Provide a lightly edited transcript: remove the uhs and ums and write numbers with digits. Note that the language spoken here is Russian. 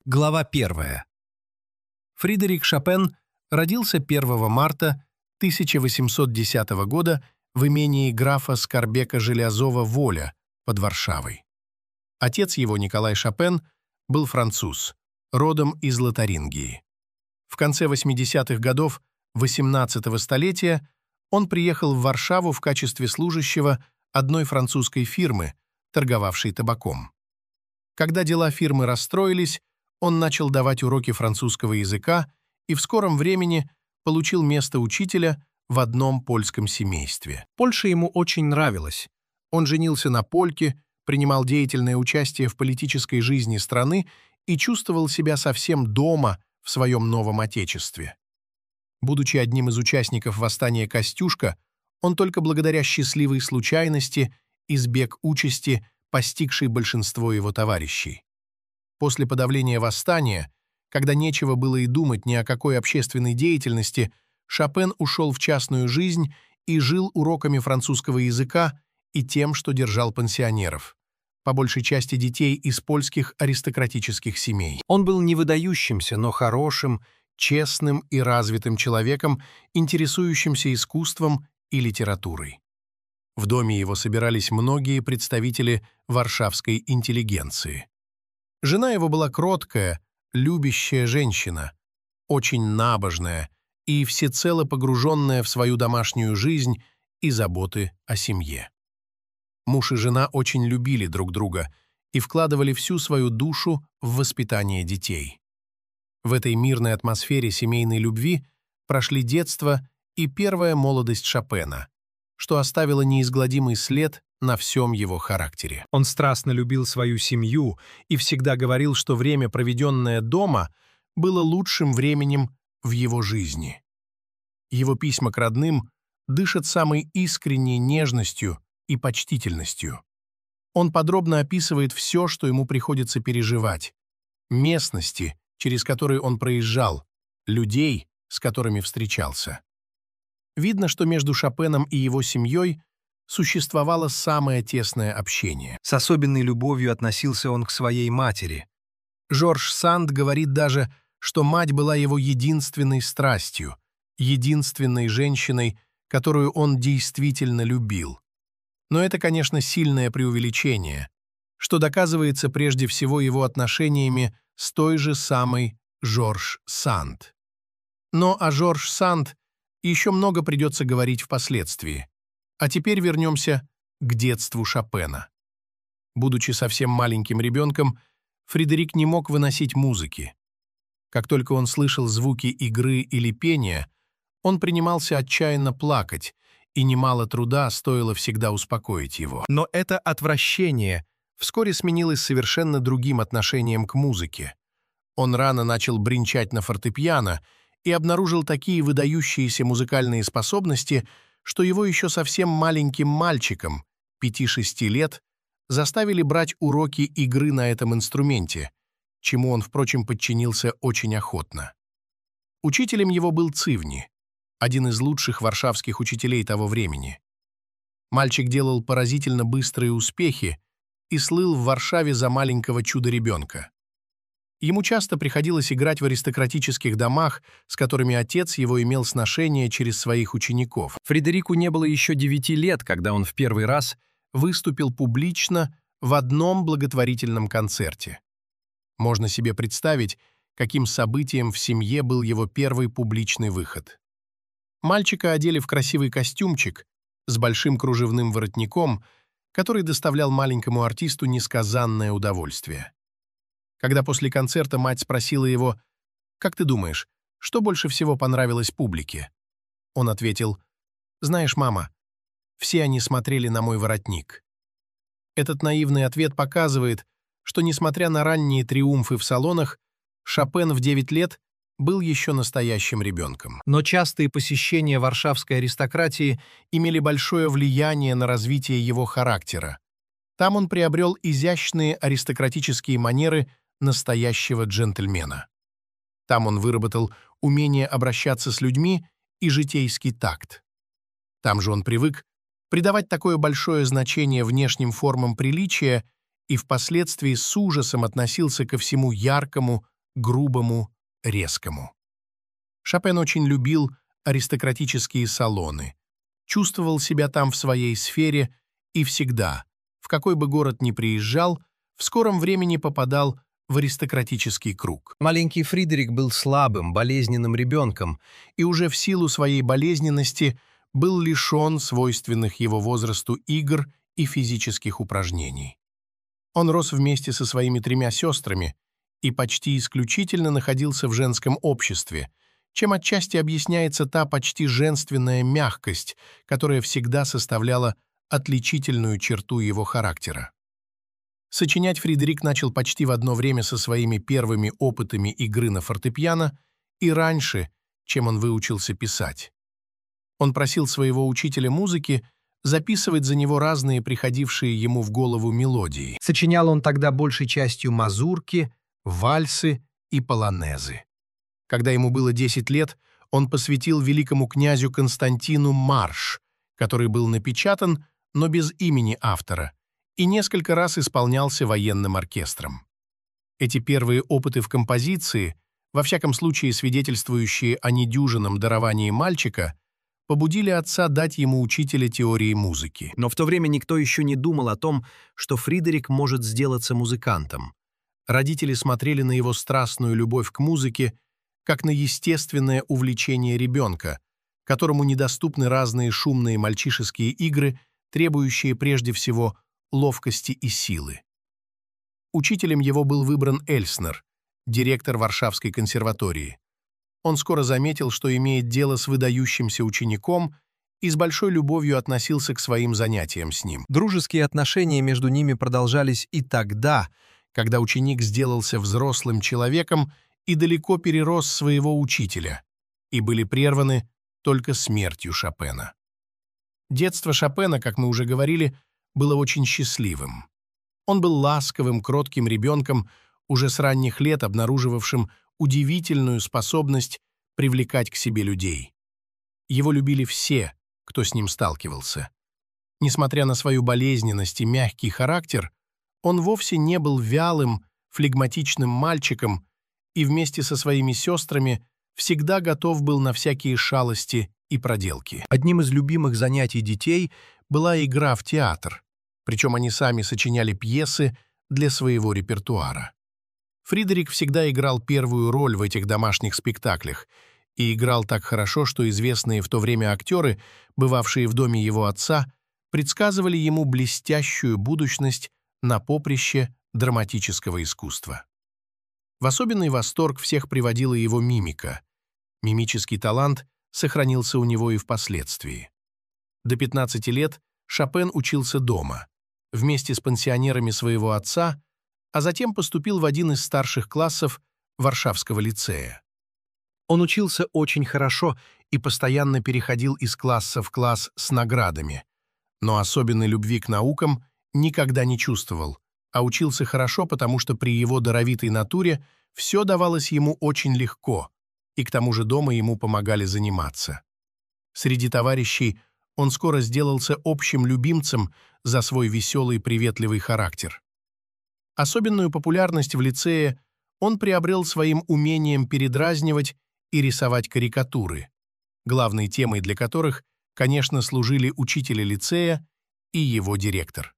Глава 1. Фридерик Шопен родился 1 марта 1810 года в имении графа Скорбека-Желязова Воля под Варшавой. Отец его, Николай Шопен, был француз, родом из Лотарингии. В конце 80-х годов XVIII столетия он приехал в Варшаву в качестве служащего одной французской фирмы, торговавшей табаком. Когда дела фирмы расстроились, он начал давать уроки французского языка и в скором времени получил место учителя в одном польском семействе. Польша ему очень нравилась. Он женился на польке, принимал деятельное участие в политической жизни страны и чувствовал себя совсем дома в своем новом отечестве. Будучи одним из участников восстания Костюшка, он только благодаря счастливой случайности избег участи, постигшей большинство его товарищей. После подавления восстания, когда нечего было и думать ни о какой общественной деятельности, Шопен ушел в частную жизнь и жил уроками французского языка и тем, что держал пансионеров, по большей части детей из польских аристократических семей. Он был не выдающимся, но хорошим, честным и развитым человеком, интересующимся искусством и литературой. В доме его собирались многие представители варшавской интеллигенции. Жена его была кроткая, любящая женщина, очень набожная и всецело погруженная в свою домашнюю жизнь и заботы о семье. Муж и жена очень любили друг друга и вкладывали всю свою душу в воспитание детей. В этой мирной атмосфере семейной любви прошли детство и первая молодость Шопена, что оставило неизгладимый след на всем его характере. Он страстно любил свою семью и всегда говорил, что время, проведенное дома, было лучшим временем в его жизни. Его письма к родным дышат самой искренней нежностью и почтительностью. Он подробно описывает все, что ему приходится переживать, местности, через которые он проезжал, людей, с которыми встречался. Видно, что между Шопеном и его семьей существовало самое тесное общение. С особенной любовью относился он к своей матери. Жорж Санд говорит даже, что мать была его единственной страстью, единственной женщиной, которую он действительно любил. Но это, конечно, сильное преувеличение, что доказывается прежде всего его отношениями с той же самой Жорж Санд. Но о Жорж Санд еще много придется говорить впоследствии. А теперь вернемся к детству Шопена. Будучи совсем маленьким ребенком, Фридерик не мог выносить музыки. Как только он слышал звуки игры или пения, он принимался отчаянно плакать, и немало труда стоило всегда успокоить его. Но это отвращение вскоре сменилось совершенно другим отношением к музыке. Он рано начал бренчать на фортепиано и обнаружил такие выдающиеся музыкальные способности, что его еще совсем маленьким мальчиком, 5-6 лет, заставили брать уроки игры на этом инструменте, чему он, впрочем, подчинился очень охотно. Учителем его был Цивни, один из лучших варшавских учителей того времени. Мальчик делал поразительно быстрые успехи и слыл в Варшаве за маленького чудо-ребенка. Ему часто приходилось играть в аристократических домах, с которыми отец его имел сношение через своих учеников. Фридерику не было еще 9 лет, когда он в первый раз выступил публично в одном благотворительном концерте. Можно себе представить, каким событием в семье был его первый публичный выход. Мальчика одели в красивый костюмчик с большим кружевным воротником, который доставлял маленькому артисту несказанное удовольствие. Когда после концерта мать спросила его: «Как ты думаешь, что больше всего понравилось публике?» Он ответил: «Знаешь, мама, все они смотрели на мой воротник». Этот наивный ответ показывает, что, несмотря на ранние триумфы в салонах, Шопен в 9 лет был еще настоящим ребенком. Но частые посещения варшавской аристократии имели большое влияние на развитие его характера. Там он приобрел изящные аристократические манеры настоящего джентльмена. Там он выработал умение обращаться с людьми и житейский такт. Там же он привык придавать такое большое значение внешним формам приличия и впоследствии с ужасом относился ко всему яркому, грубому, резкому. Шопен очень любил аристократические салоны, чувствовал себя там в своей сфере и всегда, в какой бы город ни приезжал, в скором времени попадал в аристократический круг. Маленький Фридерик был слабым, болезненным ребенком и уже в силу своей болезненности был лишен свойственных его возрасту игр и физических упражнений. Он рос вместе со своими 3 сестрами и почти исключительно находился в женском обществе, чем отчасти объясняется та почти женственная мягкость, которая всегда составляла отличительную черту его характера. Сочинять Фридерик начал почти в одно время со своими первыми опытами игры на фортепиано и раньше, чем он выучился писать. Он просил своего учителя музыки записывать за него разные приходившие ему в голову мелодии. Сочинял он тогда большей частью мазурки, вальсы и полонезы. Когда ему было 10 лет, он посвятил великому князю Константину марш, который был напечатан, но без имени автора, и несколько раз исполнялся военным оркестром. Эти первые опыты в композиции, во всяком случае свидетельствующие о недюжинном даровании мальчика, побудили отца дать ему учителя теории музыки. Но в то время никто еще не думал о том, что Фридерик может сделаться музыкантом. Родители смотрели на его страстную любовь к музыке как на естественное увлечение ребенка, которому недоступны разные шумные мальчишеские игры, требующие прежде всего ловкости и силы. Учителем его был выбран Эльснер, директор Варшавской консерватории. Он скоро заметил, что имеет дело с выдающимся учеником и с большой любовью относился к своим занятиям с ним. Дружеские отношения между ними продолжались и тогда, когда ученик сделался взрослым человеком и далеко перерос своего учителя, и были прерваны только смертью Шопена. Детство Шопена, как мы уже говорили, было очень счастливым. Он был ласковым, кротким ребенком, уже с ранних лет обнаруживавшим удивительную способность привлекать к себе людей. Его любили все, кто с ним сталкивался. Несмотря на свою болезненность и мягкий характер, он вовсе не был вялым, флегматичным мальчиком и вместе со своими сестрами всегда готов был на всякие шалости и проделки. Одним из любимых занятий детей была игра в театр, причем они сами сочиняли пьесы для своего репертуара. Фридерик всегда играл первую роль в этих домашних спектаклях и играл так хорошо, что известные в то время актеры, бывавшие в доме его отца, предсказывали ему блестящую будущность на поприще драматического искусства. В особенный восторг всех приводила его мимика. Мимический талант сохранился у него и впоследствии. До 15 лет Шопен учился дома, вместе с пансионерами своего отца, а затем поступил в один из старших классов Варшавского лицея. Он учился очень хорошо и постоянно переходил из класса в класс с наградами, но особенной любви к наукам никогда не чувствовал, а учился хорошо, потому что при его даровитой натуре все давалось ему очень легко, и к тому же дома ему помогали заниматься. Среди товарищей он скоро сделался общим любимцем за свой веселый, приветливый характер. Особенную популярность в лицее он приобрел своим умением передразнивать и рисовать карикатуры, главной темой для которых, конечно, служили учители лицея и его директор.